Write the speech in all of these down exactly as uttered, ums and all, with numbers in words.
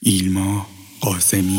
ایلما قاسمی.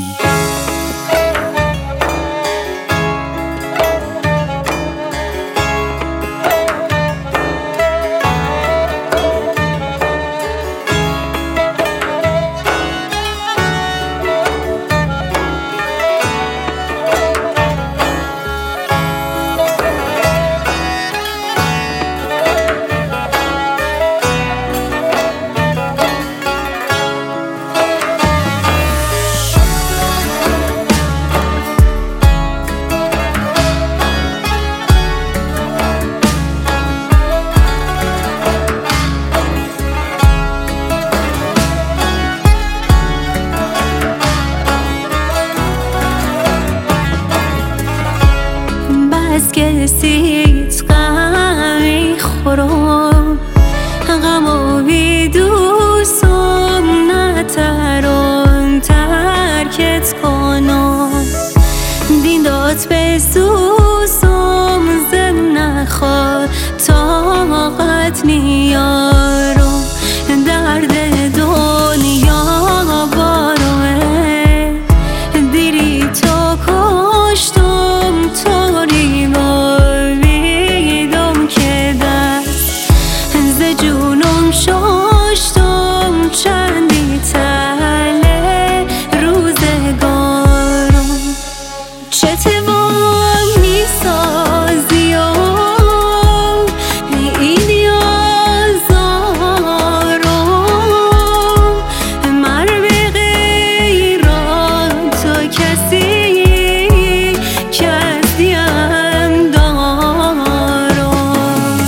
از کسیت غم میخورم، غمو بی دوستم نترم ترکت کنم. دین داد به سوسم زن نخواد طاقت نیارم. درد دنیا باروه دیری تو کشتم طوری باویدم که دست ز جونم ششتم چندی تله روزگارم. چه توان میسازی و ایدی آزارم، مر به غیران تو کسی که از دیم دارم.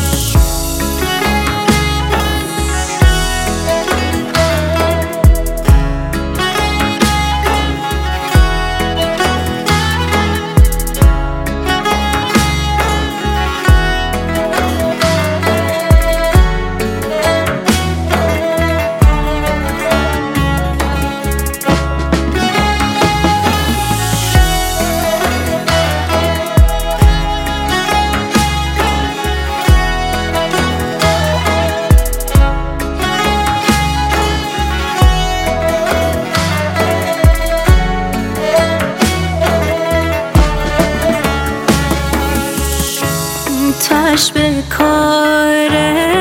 تش به کار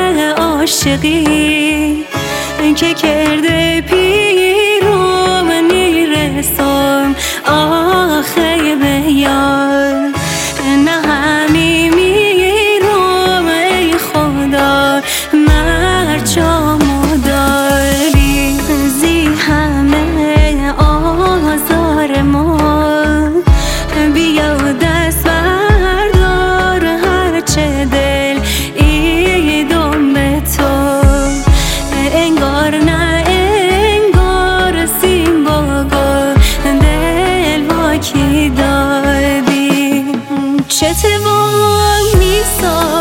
عاشقی که کرده پیرم نیرسم آخه به یار. نه همی میرم ای خدا مرچامو داری، زی همه آزار ما بیا دست بردار هرچه دل ایدم به تو. انگار نه انگار سیم با گل دل با کی دادی. چه توان میسازی